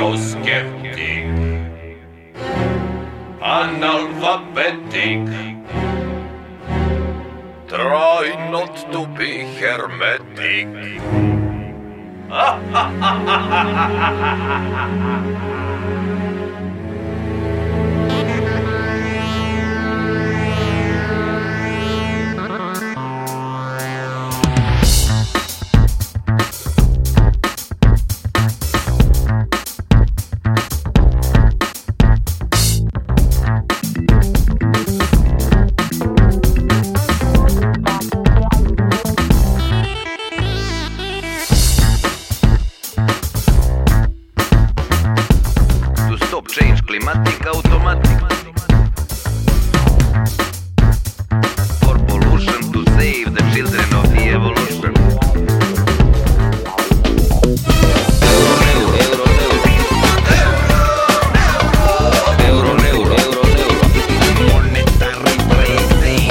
euroskeptik, analfabetik, trajno tupi hermetik. Change climatic automatic for pollution to save the children of the evolution. Monetary breakthings.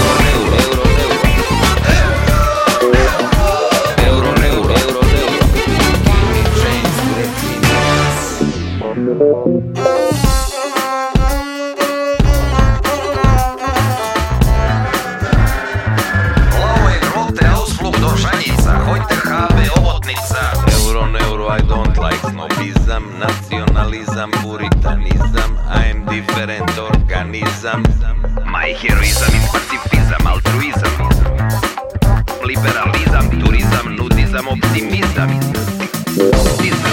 I don't like snobizam, nacionalizam, puritanizam. I am different organism. My heroism is pacifism, altruism, liberalizam, turizam, nudizam, optimizam.